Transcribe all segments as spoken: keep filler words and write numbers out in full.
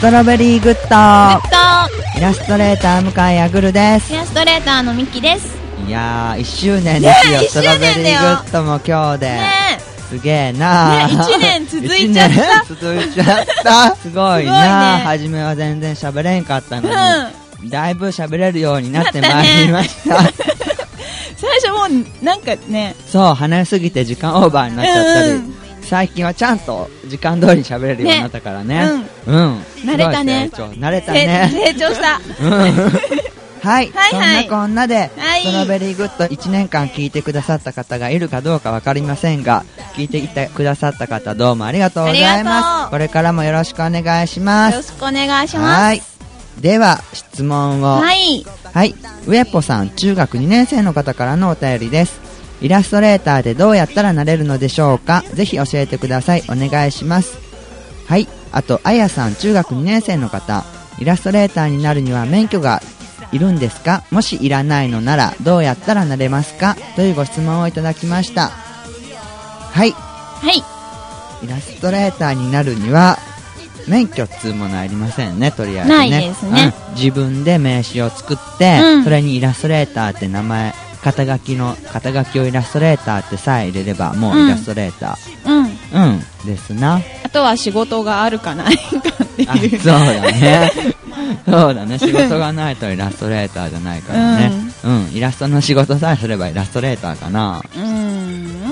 トロベリーグッドグッイラストレーター向井あぐるです。 ドイラストレーターのミキです。 いやーいっしゅうねんですよ、 ね、 ストロベリーグッドも今日で、ね、すげえなー、 ね、いちねん続いちゃった続いちゃったすごいなー、ね、初めは全然喋れんかったのに、うん、だいぶ喋れるようになってまいりました最初もうなんかね、 そう話しすぎて時間オーバーになっちゃったり、うん、最近はちゃんと時間通りに喋れるようになったからね、ね、うん、うん、 慣れたね、 慣れたね、 成長した、 うん、はい、はい、そんなこんなで、 はい、 ストロベリーグッドいちねんかん聞いてくださった方がいるかどうかわかりませんが、聞いてきてくださった方どうもありがとうございます。これからもよろしくお願いします。 よろしくお願いします。 はい、では質問を、 はい、 はい、ウエポさん、中学にねん生の方からのお便りです。イラストレーターでどうやったらなれるのでしょうか。ぜひ教えてください。お願いします。はい、あとあやさん、中学にねん生の方、イラストレーターになるには免許がいるんですか。もしいらないのならどうやったらなれますか、というご質問をいただきました。はい、 はい、 イラストレーターになるには免許っつうものありませんね、とりあえずね。 ないですね、 うん、自分で名刺を作って、うん、それにイラストレーターって名前、肩書きの肩書きをイラストレーターってさえ入れればもうイラストレーター、うん、うん、ですな。 あとは仕事があるかないかっていう。 そうだねそうだね、仕事がないとイラストレーターじゃないからね、うん、うん、イラストの仕事さえすればイラストレーターかな。うん、うん、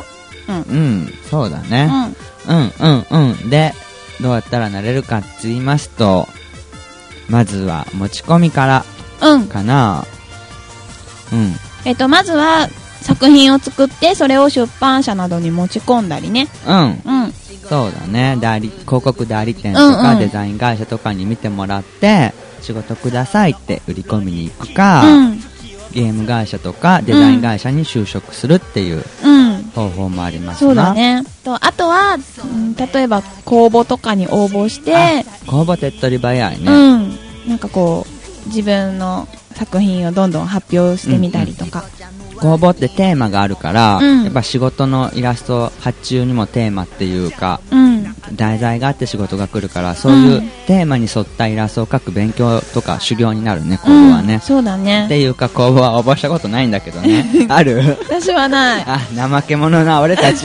うん、そうだね、うん、うん、うん、うん。でどうやったらなれるかって言いますと、まずは持ち込みからかな。うん、うん、 えっとまずは作品を作ってそれを出版社などに持ち込んだりね。 うん、うん、そうだね。代理広告代理店とかデザイン会社とかに見てもらって、うん、仕事くださいって売り込みに行くか、うん、ゲーム会社とかデザイン会社に就職するっていう方法もありますな、 うん、そうだね。とあとは、うん、例えば公募とかに応募して、 公募手っ取り早いね、 うん、なんかこう自分の作品をどんどん発表してみたりとか、 うんうん、公募ってテーマがあるから、うん、やっぱ仕事のイラスト発注にもテーマっていうか、うん、題材があって仕事が来るから、そういうテーマに沿ったイラストを描く勉強とか修行になるね、公募はね、うん、 そうだね。 っていうか公募は応募したことないんだけどねある？ 私はない。 あ、怠け者な俺たち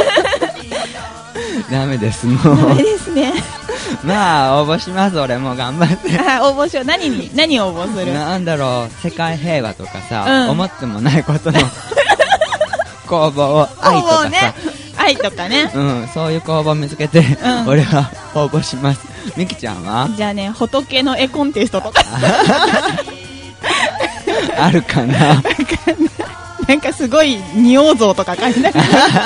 ダメです、もうダメですねまあ応募します。俺も頑張って応募しよう。何に何を応募する？ なんだろう、世界平和とかさ、うん、思ってもないことの公募を、愛とかさ、 ね、愛とかね、 うん、そういう公募を見つけて、うん、俺は応募します。みきちゃんは？ じゃあね、仏の絵コンテストとかあるかななんかすごい仁王像とか書いてない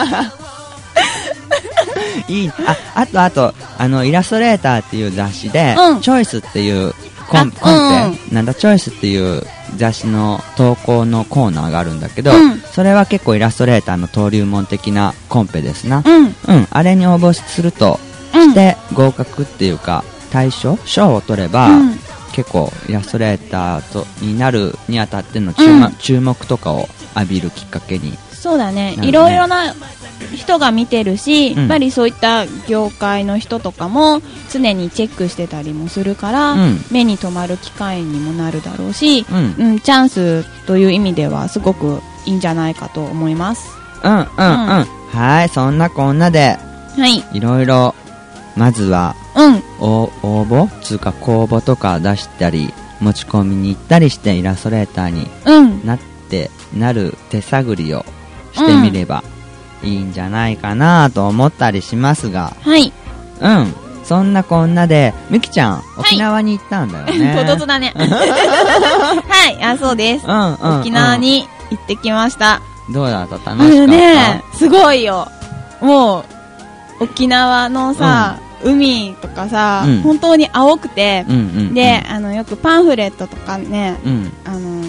いい。あ、あとあとあのイラストレーターっていう雑誌で、うん、チョイスっていうコン、コンペ、うん、なんだチョイスっていう雑誌の投稿のコーナーがあるんだけど、うん、それは結構イラストレーターの登竜門的なコンペですな、うん、うん、あれに応募すると、して合格っていうか大賞賞を取れば、うん、結構イラストレーターとになるにあたっての注、うん、注目とかを浴びるきっかけに。 そうだね、いろいろな人が見てるし、うん、やっぱりそういった業界の人とかも常にチェックしてたりもするから、うん、目に留まる機会にもなるだろうし、うんうん、チャンスという意味ではすごくいいんじゃないかと思います。 うんうんうん、うん、はい、そんなこんなで、はい、いろいろまずは、うん、応募つうか公募とか出したり持ち込みに行ったりしてイラストレーターになって、うん、なる手探りをしてみれば、うん、いいんじゃないかなと思ったりしますが、はい、うん、そんなこんなでみきちゃん沖縄に行ったんだよね。 唐突だねはい、あ、そうです、うんうんうん、沖縄に行ってきました。 どうだった？楽しかった？あのね、すごいよ。もう沖縄のさ、うん、海とかさ、うん、本当に青くて、うんうんうん、で、あのよくパンフレットとかね、うん、あの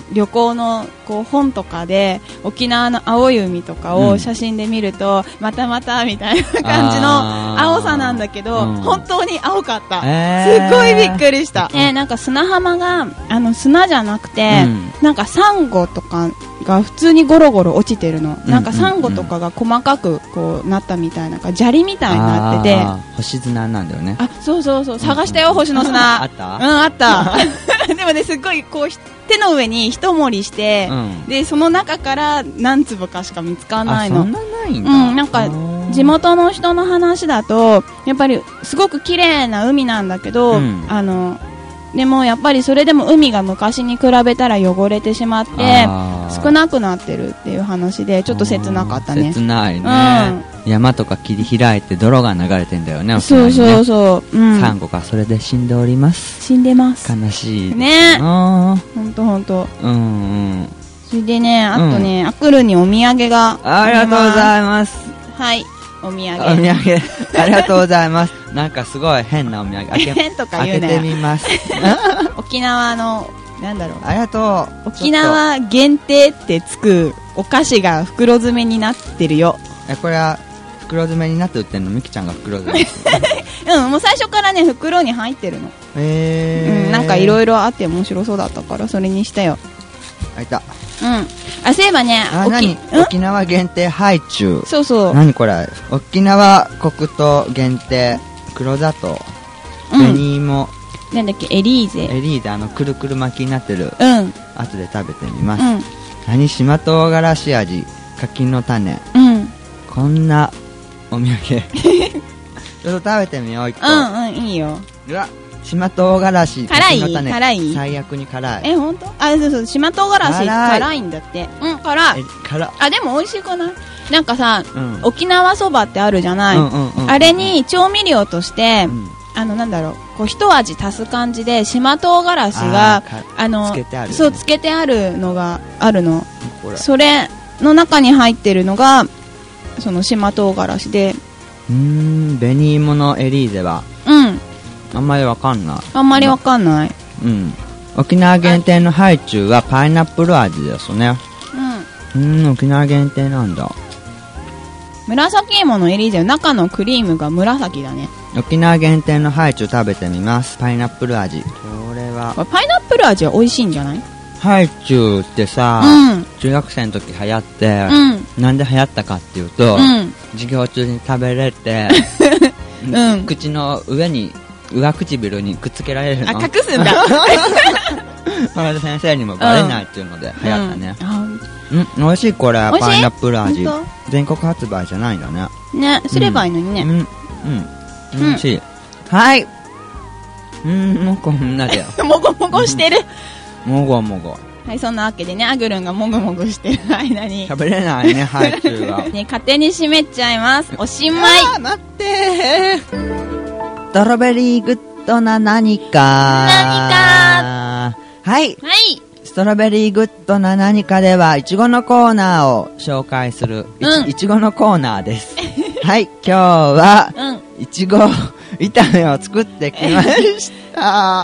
旅行のこう本とかで沖縄の青い海とかを写真で見ると、うん、またまたみたいな感じの青さなんだけど、うん、本当に青かった、えー、すごいびっくりした、えー、なんか砂浜があの砂じゃなくて、うん、なんかサンゴとかが普通にゴロゴロ落ちてるの、うんうんうん、なんかサンゴとかが細かくこうなったみたいな、砂利みたいになってて、 星砂なんだよね。 あ、そうそうそう、探したよ、うんうん、星の砂あった？ うん、あったでもね、すっごいこう手の上に一盛りして、うん、でその中から何粒かしか見つからないの。 あ、そんなないんだ。 うん、なんか地元の人の話だとやっぱりすごく綺麗な海なんだけど、うん、あのでもやっぱりそれでも海が昔に比べたら汚れてしまって少なくなってるっていう話で、ちょっと切なかったね。 切ないね、うん、山とか切り開いて泥が流れてんだよね、 沖縄にね。そうそうそう、うん、 サンゴがそれで死んでおります。 死んでます。 悲しいね。ほんとほんと。 うんうん。 それでね、あとね、うん、アクルにお土産がありがとうございます。 はい、お土産。 お土産ありがとうございます。なんかすごい変なお土産。 変とか言うね。 開けてみます。 沖縄のなんだろう。 ありがとう。 沖縄限定ってつくお菓子が袋詰めになってるよ。 え、これは袋詰めになって売ってんの？みきちゃんが袋詰め。 うん、もう最初からね袋に入ってるの。 へー。 うん、なんかいろいろあって面白そうだったからそれにしたよ。 あいた。 うん。あ、そういえばね、 あ、何？沖縄限定ハイチュウ。 そうそう。 何これ？沖縄黒糖限定黒砂糖、紅芋、 うん、なんだっけ、エリーゼ。 エリーゼ、あのくるくる巻きになってる。 うん。 後で食べてみます。 うん。 何？島唐辛子味、柿の種。 うん。 こんなお土産。ちょっと食べてみよう、一個。 うんうん、いいよ。 うわ、島唐辛子、 柿の種。辛い？ 最悪に辛い。 え、ほんと？あ、そうそう、島唐辛子辛いんだって。うん、辛い。 辛い。 あ、でも美味しくない？なんかさ、うん、沖縄そばってあるじゃない、 うんうんうんうん、 あれに調味料として、うん、あのなんだろう、こう一味足す感じで島唐辛子がああのつけてある、ね、 そうつけてあるのがあるの。それの中に入ってるのがその島唐辛子で、 うーん、紅芋のエリーゼは、 うん、 あんまりわかんない。 あんまりわかんない。 うん。沖縄限定のハイチュウはパイナップル味ですね。うん。うん、沖縄限定なんだ。 紫芋のエリーゼの中のクリームが紫だね。 沖縄限定のハイチュウ食べてみます。パイナップル味。これはこれパイナップル味は美味しいんじゃない？ハイチュウってさ、 うん、 中学生の時流行って、 うん、 なんで流行ったかっていうと、 うん、 授業中に食べれて、うん、口の上に上唇にくっつけられるの。 あ、隠すんだ。 原田先生にもバレないっていうので流行ったね。うん、うん、美味しい。これパイナップル味。全国発売じゃないんだね。 ね、すればいいのにね。 うん、うん、美味しい。はい。うん、もうこんなだよ。 もごもごしてる。 もごもご。 はい、そんなわけでね、アグルンがもぐもぐしてる間に喋れないね、ハイチュウは。 ね、勝手に閉めちゃいます。おしまい。 あー、待ってー。ストロベリーグッドな何か。 何か。 はい。 はい。 ストロベリーグッドな何かでは、いちごのコーナーを紹介する、うん、いちごのコーナーです。はい、今日は、いちご炒めを作ってきました。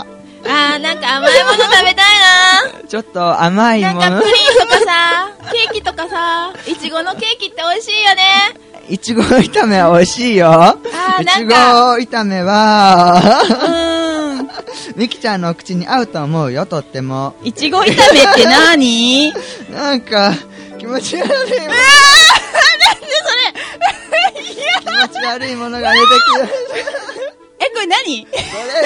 あー、なんか甘いもの食べたいな。 ちょっと甘いもの。 なんかプリンとかさ、ケーキとかさ、いちごのケーキって美味しいよね。 いちご炒めは美味しいよ。 あー、 いちご炒めは、 うーん。 みきちゃんの口に合うと思うよ、とっても。 いちご炒めって何？ なんか、気持ち悪い。うわー、なんでそれ。 気持ち悪いものが出てきた。 え、これ何？こ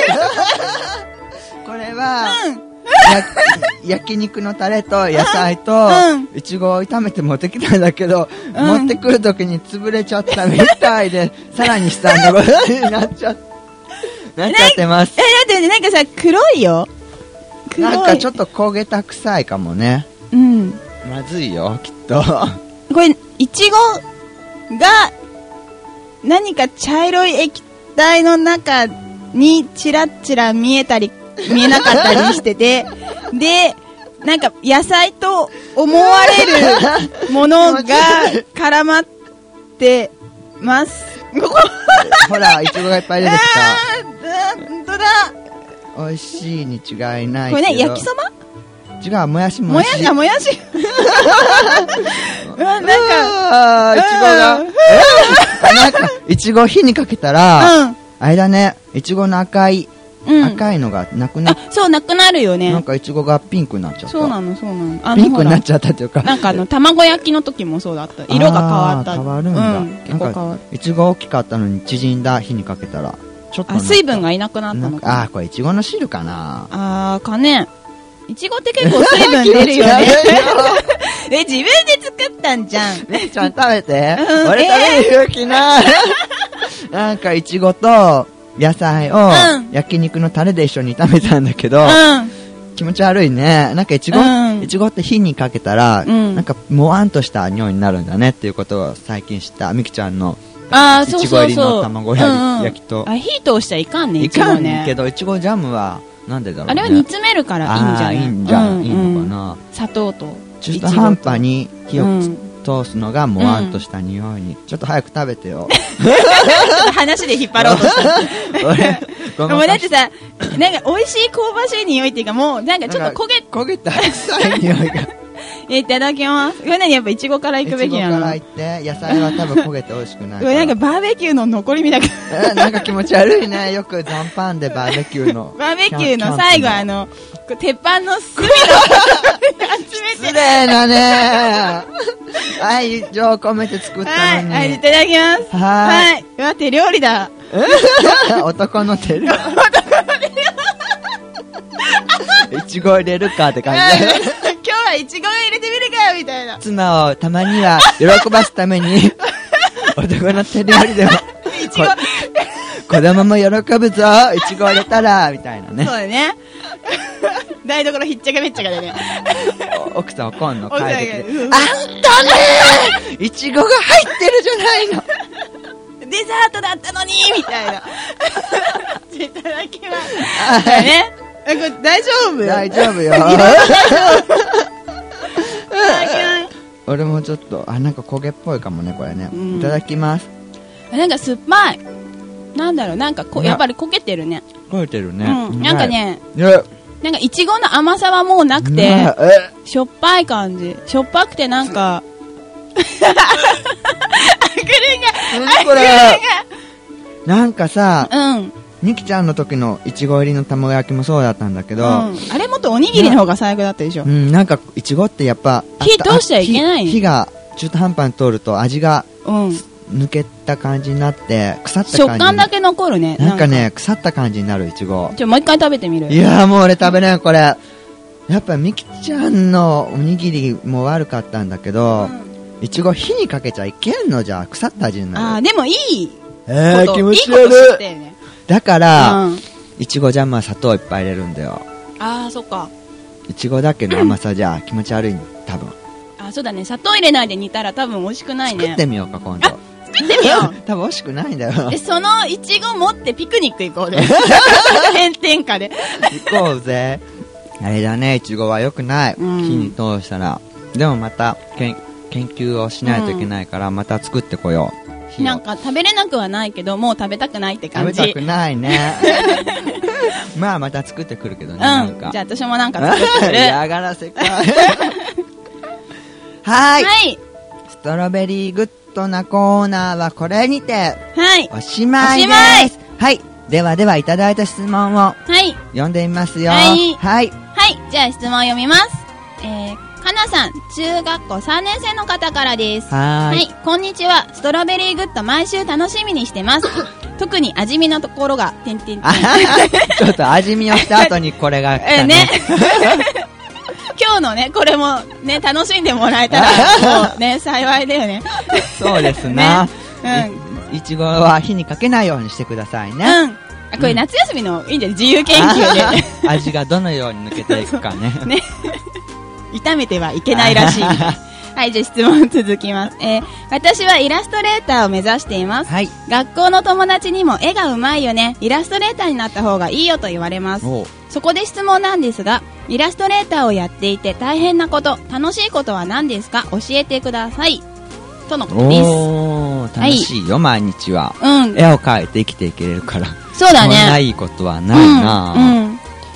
れ、これは、 うん焼肉のタレと野菜といちごを炒めて持ってきたんだけど、うん、持ってくるときに潰れちゃったみたいで、さらに悲惨なことになっちゃなっちゃってます。 え、だってなんかさ、黒いよ。 黒い。なんかちょっと焦げた臭いかもね。 うん。 まずいよ、きっと。 これいちごが何か茶色い液体の中にチラッチラ見えたり見えなかったりしてて、で、なんか野菜と思われるものが絡まってます。 ほら、いちごがいっぱい出てきた。 ほんとだ。 美味しいに違いないけど。 これね、焼きそば？ 違う、もやしもやし。もやし、あ、もやし。なんか、 あー、いちごが、えなんか、いちご火にかけたら、うん、あれだね、いちごの赤い、うん、赤いのがなくなっそう、なくなるよね。 なんかいちごがピンクになっちゃった。 そうなの、そうなの。 あのピンクになっちゃったっていうか。 なんかあの、卵焼きの時もそうだった。色が変わった。 変わるんだ。うん、結構変わる。いちご大きかったのに縮んだ火にかけたら、ちょっと。 あ、水分がいなくなったのか。 あ、これいちごの汁かな。 あー、かね。いちごって結構水分出るよね。え、自分で作ったんじゃん。 ね、ちゃんと食べて。うん、俺食べる勇気ない。なんかいちごと野菜を焼肉のタレで一緒に炒めたんだけど、うん、気持ち悪いね。なんかいちご、うん、いちごって火にかけたら、うん、なんかもわんとした匂いになるんだねっていうことを最近知った。みきちゃんのあ、 いちご入りの卵焼きと。 あ、火通しちゃいかんね。 いかんね。けどいちごジャムはなんでだろうね。 あれは煮詰めるからいいんじゃない？ いいんじゃん、いいのかな。 砂糖と中途半端に火を通すのがもわんとした匂いに。ちょっと早く食べてよ。 話で引っ張ろうとした。もうだってさ、なんか美味しい香ばしい匂いっていうか、もうなんかちょっと焦げ焦げた臭い匂いが。 いただきます。これ何やっぱいちごから行くべきなの？ いちごから行って、野菜は多分焦げて美味しくないから。 なんかバーベキューの残りみたいな。 なんか気持ち悪いね。よく残飯でバーベキューの。 バーベキューの最後あの、鉄板の隅の集めて。 失礼なね。愛情込めて作ったのに。 はい、いただきます。はい。うわ、手料理だ。 男の手料理。男の手料理。いちご入れるかって感じ。 今日はいちご入れてみるかみたいな。 妻をたまには喜ばすために男の手料理でもいちご子供も喜ぶぞ、いちご入れたらみたいなね。 そうだね。台所ひっちゃかめっちゃかでね。 奥さん怒んの、帰ってきて、あんたねーいちごが入ってるじゃないの。 デザートだったのにみたいな。いただきます。ね。これ大丈夫？ 大丈夫よ。俺もちょっと、あ、なんか焦げっぽいかもね、これね。うん、いただきます。 なんか酸っぱい。なんだろう、なんかこやっぱり焦げてるね。 焦げてるね。 うん、なんかね、なんかいちごの甘さはもうなくて、しょっぱい感じ。しょっぱくてなんか、あくるが、 何これ。なんかさ、うん。みきちゃんの時のいちご入りの卵焼きもそうだったんだけど、うん、 あれもっとおにぎりの方が最悪だったでしょ。 うん、なんかいちごってやっぱ火通しちゃいけないね。 火が中途半端に通ると味が抜けた感じになって腐った感じ。 食感だけ残るね。 なんかね、腐った感じになるいちご。 じゃあもう一回食べてみる。 いやーもう俺食べれんこれ。やっぱみきちゃんのおにぎりも悪かったんだけど、いちご火にかけちゃいけんのじゃ腐った味になる。 あーでもいい。 えー気持ち悪い。いいこと知ってるね。だから、うん、いちごジャムは砂糖いっぱい入れるんだよ。 ああ、そっか。 いちごだけの甘さじゃ気持ち悪い多分。 あ、そうだね。砂糖入れないで煮たら多分美味しくないね。 作ってみようか今度。 作ってみよう。 多分美味しくないんだよ。 で、そのいちご持ってピクニック行こうで。炎天下で。 行こうぜ。あれだね、いちごは良くない。うん、火に通したら。でもまた研究をしないといけないから、また作ってこよう。 なんか食べれなくはないけど、もう食べたくないって感じ。 食べたくないね。まあまた作ってくるけどね。うん、なんかじゃあ私もなんか作ってくる。 嫌がらせか。はい。はい。ストロベリーグッドなコーナーはこれにて、はい。おしまいです。おしまい。はい。ではではいただいた質問を、はい。読んでみますよ。はい。はい。 はい。じゃあ質問を読みます。えーかなさん、中学校さんねん生の方からです。 はーい。 はい、こんにちは。ストロベリーグッド毎週楽しみにしてます。特に味見のところが、てんてんてん。 ちょっと味見をした後にこれが来たね。ね今日のね、これもね、楽しんでもらえたら、もうね、幸いだよね。 そうですな。ね、うん。いちごは火にかけないようにしてくださいね。うん。 あ、これ夏休みのいいんじゃない？自由研究で。 味がどのように抜けていくかね。ね。 炒めてはいけないらしい。はい、じゃあ質問続きます。えー、私はイラストレーターを目指しています。はい。学校の友達にも絵がうまいよね、イラストレーターになった方がいいよと言われます。そこで質問なんですが、イラストレーターをやっていて大変なこと、楽しいことは何ですか？教えてください。とのことです。 おー、楽しいよ、はい、毎日は。うん。絵を描いて生きていけれるから。 そうだね。 そんないいことはないな、 うんうん、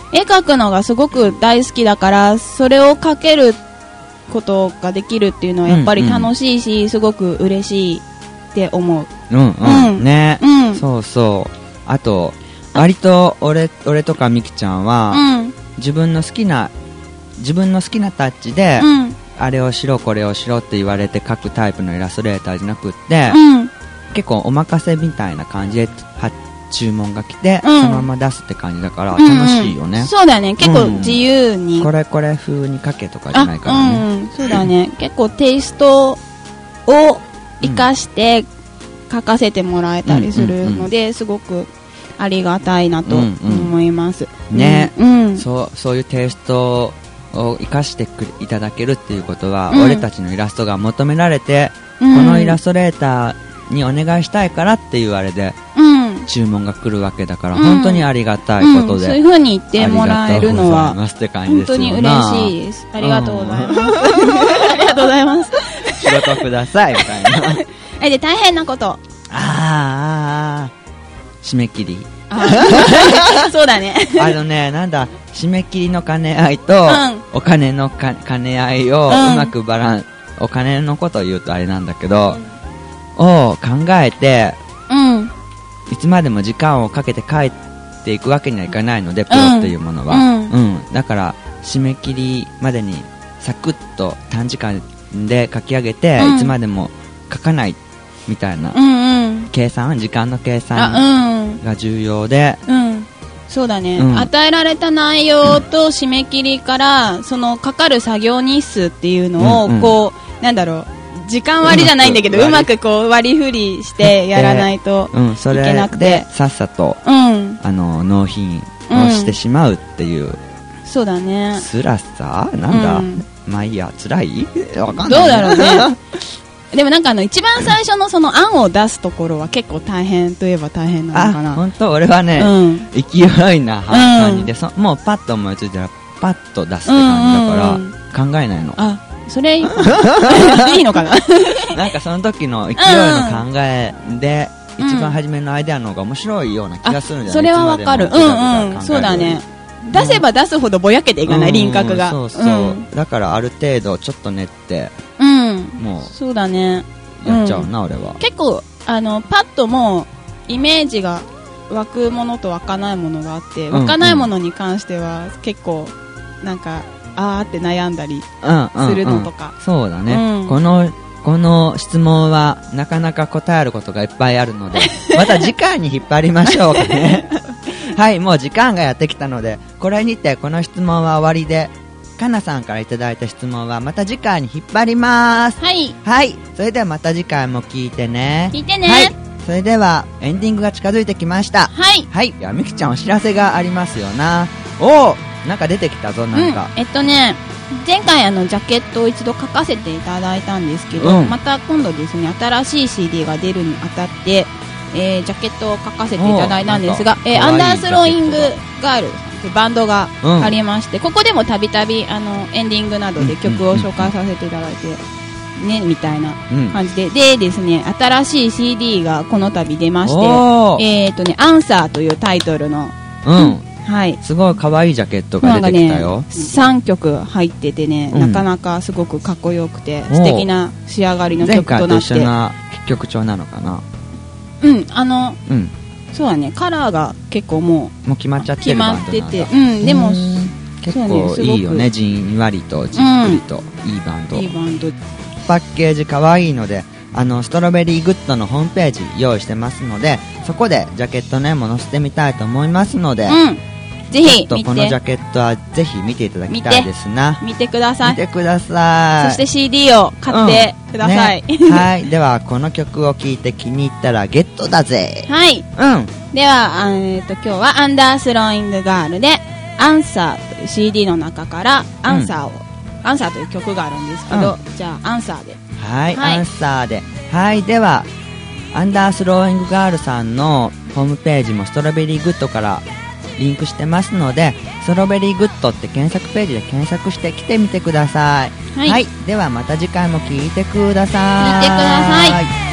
絵描くのがすごく大好きだから、それを描けることができるっていうのはやっぱり楽しいし、うんうん、すごく嬉しいって思う。 うんうん、うん、ね、うん、そうそう。あと割と俺俺とかみきちゃんは、うん、自分の好きな自分の好きなタッチで、うん、あれをしろこれをしろって言われて描くタイプのイラストレーターじゃなくって、うん、結構お任せみたいな感じで注文が来て、うん、そのまま出すって感じだから楽しいよね、うんうん、 そうだね、結構自由に、 うん、これこれ風に描けとかじゃないからね、 うん、そうだね結構テイストを生かして描かせてもらえたりするので、うんうんうん、すごくありがたいなと思います、 うんうん、ね、うん、そうそういうテイストを生かしてくいただけるっていうことは、うん、俺たちのイラストが求められて、うん、このイラストレーターにお願いしたいからっていうあれで、うん、注文が来るわけだから、うん、本当にありがたいことで、うん、 そういう風に言ってもらえるのは本当に嬉しいです。ありがとうございます、うん、ありがとうございます仕事くださいみたいなえで大変なこと、 ああ締め切りそうだねあのね、なんだ締め切りの兼ね合いと、うん、お金のか兼ね合いをうまくバラン、うん、お金のことを言うとあれなんだけど、うん、を考えて、うん、いつまでも時間をかけて帰っていくわけにはいかないので、プロっていうものは、うんうん、だから締め切りまでにサクッと短時間で書き上げて、うん、いつまでも書かないみたいな、うんうん、計算時間の計算が重要で、 うんうん、そうだね、うん、与えられた内容と締め切りからそのかかる作業日数っていうのを、うんうん、こうなんだろう時間割りじゃないんだけど、うまくこう割り振りしてやらないといけなくて、うん、それでさっさと、うん、あの納品をしてしまうっていう、うん、 そうだね辛さなんだ、うん、まあいいや辛いわかんないどうだろうねでもなんかあの一番最初のその案を出すところは結構大変といえば大変なのかな。 本当俺はね、うん、勢いな感じで、うん、そもうパッと思いついたらパッと出すって感じだから、うんうんうん、考えないの。 あそれいいのかななんかその時の勢いの考えで、うん、一番初めのアイデアの方が面白いような気がするんじゃない。 それはわかる。うんうんそうだね。出せば出すほどぼやけていかない、うん、輪郭が、 そうそう、うん、だからある程度ちょっと練って、うん、もうそうだねやっちゃうな、うん、俺は結構あのパッともうイメージが湧くものと湧かないものがあって、湧かないものに関しては結構なんかあーって悩んだりするのとか、 うんうんうん、そうだね、うん、このこの質問はなかなか答えることがいっぱいあるのでまた次回に引っ張りましょうかねはい、もう時間がやってきたので、これにてこの質問は終わりで、かなさんからいただいた質問はまた次回に引っ張ります。 はい。 はい。それではまた次回も聞いてね。 聞いてね。 はい。それではエンディングが近づいてきました。 はい。 はい。ではみきちゃんお知らせがありますよな。おー、なんか出てきたぞ、なんか。 うん、えっとね、前回あのジャケットを一度書かせていただいたんですけど、うん、また今度ですね、新しい シーディー が出るにあたって、えー、ジャケットを書かせていただいたんですが、えー、アンダースローイングガールというバンドがありまして、うん、ここでもたびたびあのエンディングなどで曲を紹介させていただいて、ね、みたいな感じで、うん、でですね、新しい シーディー がこの度出まして、えーとね、アンサーというタイトルの、 うんはい、すごい可愛いジャケットが出てきたよ。 ね、さんきょく入っててね、うん、なかなかすごくかっこよくて素敵な仕上がりの曲となって、前回と一緒な曲調なのかな。 うんあの、うん、そうだね、カラーが結構もうもう決まっちゃってるバンドなんだ。 決まってて、うん、でも結構いいよね、じんわりとじっくりと、うん、いいバンド。 いいバンド。 パッケージ可愛いので、あのストロベリーグッドのホームページ用意してますので、そこでジャケットねも載せてみたいと思いますので、 うんぜひ見て、 このジャケットはぜひ見ていただきたいですな。 見て、見てください。 見てください。 そして シーディー を買ってください。 うんね、はい。ではこの曲を聴いて気に入ったらゲットだぜ。 はい。 うん。 では、えーと、今日はアンダースローイングガールでアンサーという シーディー の中からアンサーを、うん、アンサーという曲があるんですけど、うん、じゃあアンサーで。 はい。はい、アンサーで。はい。では、アンダースローイングガールさんのホームページもストロベリーグッドからリンクしてますので、ストロベリーグッドって検索ページで検索して来てみてください。はい、はい、ではまた次回も聞いてください。 聞いてください。